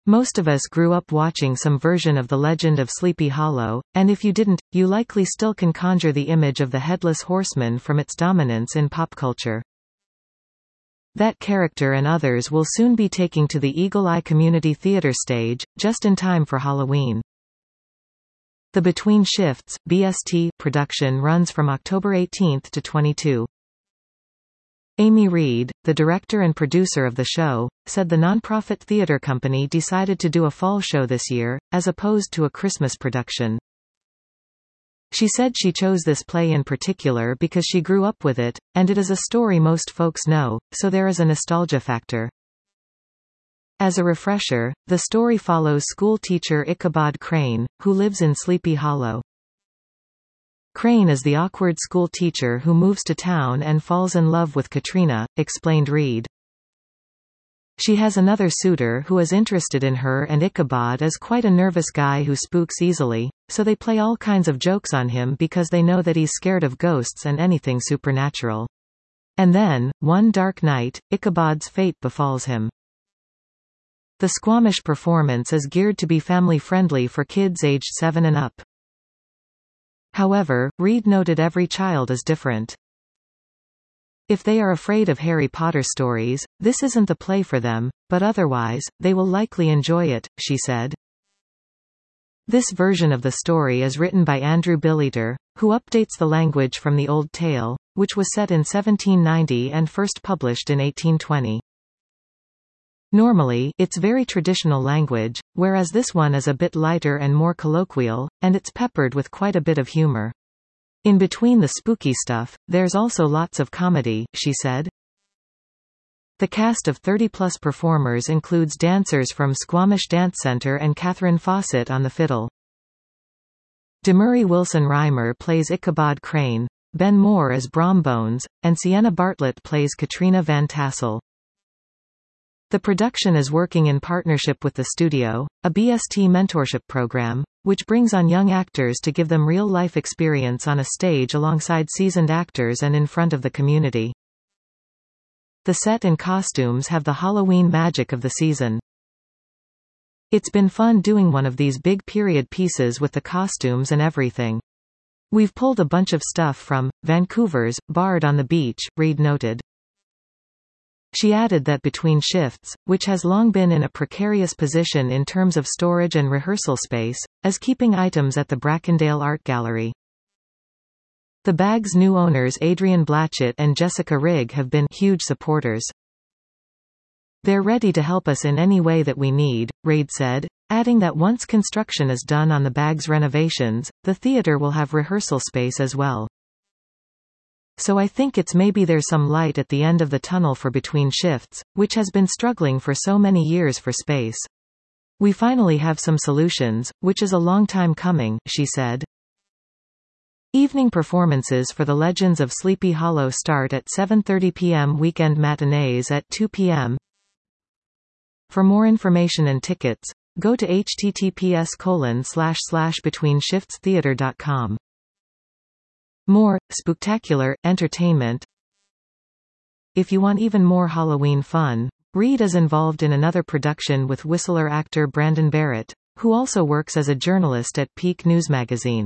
Most of us grew up watching some version of The Legend of Sleepy Hollow, and if you didn't, you likely still can conjure the image of the Headless Horseman from its dominance in pop culture. That character and others will soon be taking to the Eagle Eye Community Theater stage, just in time for Halloween. The Between Shifts, BST, production runs from October 18 to 22. Amy Reed, the director and producer of the show, said the nonprofit theater company decided to do a fall show this year, as opposed to a Christmas production. She said she chose this play in particular because she grew up with it, and it is a story most folks know, so there is a nostalgia factor. As a refresher, the story follows school teacher Ichabod Crane, who lives in Sleepy Hollow. Crane is the awkward school teacher who moves to town and falls in love with Katrina, explained Reed. She has another suitor who is interested in her, and Ichabod is quite a nervous guy who spooks easily, so they play all kinds of jokes on him because they know that he's scared of ghosts and anything supernatural. And then, one dark night, Ichabod's fate befalls him. The Squamish performance is geared to be family-friendly for kids aged 7 and up. However, Reed noted every child is different. If they are afraid of Harry Potter stories, this isn't the play for them, but otherwise, they will likely enjoy it, she said. This version of the story is written by Andrew Billiter, who updates the language from the old tale, which was set in 1790 and first published in 1820. Normally, it's very traditional language, whereas this one is a bit lighter and more colloquial, and it's peppered with quite a bit of humor. In between the spooky stuff, there's also lots of comedy, she said. The cast of 30-plus performers includes dancers from Squamish Dance Center and Catherine Fawcett on the fiddle. Demurray Wilson Reimer plays Ichabod Crane, Ben Moore as Brombones, and Sienna Bartlett plays Katrina Van Tassel. The production is working in partnership with the studio, a BST mentorship program, which brings on young actors to give them real-life experience on a stage alongside seasoned actors and in front of the community. The set and costumes have the Halloween magic of the season. It's been fun doing one of these big period pieces with the costumes and everything. We've pulled a bunch of stuff from Vancouver's Bard on the Beach, Reed noted. She added that Between Shifts, which has long been in a precarious position in terms of storage and rehearsal space, is keeping items at the Brackendale Art Gallery. The bag's new owners Adrian Blatchett and Jessica Rigg have been huge supporters. They're ready to help us in any way that we need, Reid said, adding that once construction is done on the bag's renovations, the theater will have rehearsal space as well. So I think it's maybe there's some light at the end of the tunnel for Between Shifts, which has been struggling for so many years for space. We finally have some solutions, which is a long time coming, she said. Evening performances for The Legends of Sleepy Hollow start at 7:30 p.m. Weekend matinees at 2 p.m. For more information and tickets, go to https://betweenshiftstheater.com. More spooktacular entertainment. If you want even more Halloween fun, Reed is involved in another production with Whistler actor Brandon Barrett, who also works as a journalist at Peak News Magazine.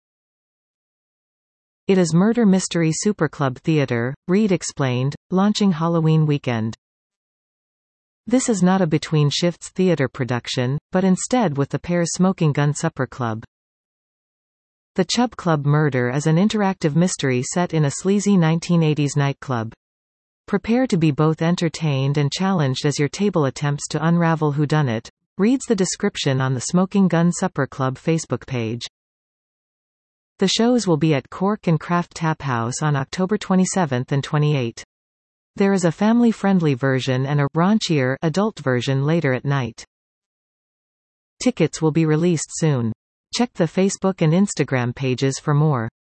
It is Murder Mystery Superclub Theater, Reed explained, launching Halloween weekend. This is not a Between Shifts theater production, but instead with the pair's Smoking Gun Supper Club. The Chub Club Murder is an interactive mystery set in a sleazy 1980s nightclub. Prepare to be both entertained and challenged as your table attempts to unravel whodunit, reads the description on the Smoking Gun Supper Club Facebook page. The shows will be at Cork and Craft Tap House on October 27 and 28. There is a family-friendly version and a raunchier adult version later at night. Tickets will be released soon. Check the Facebook and Instagram pages for more.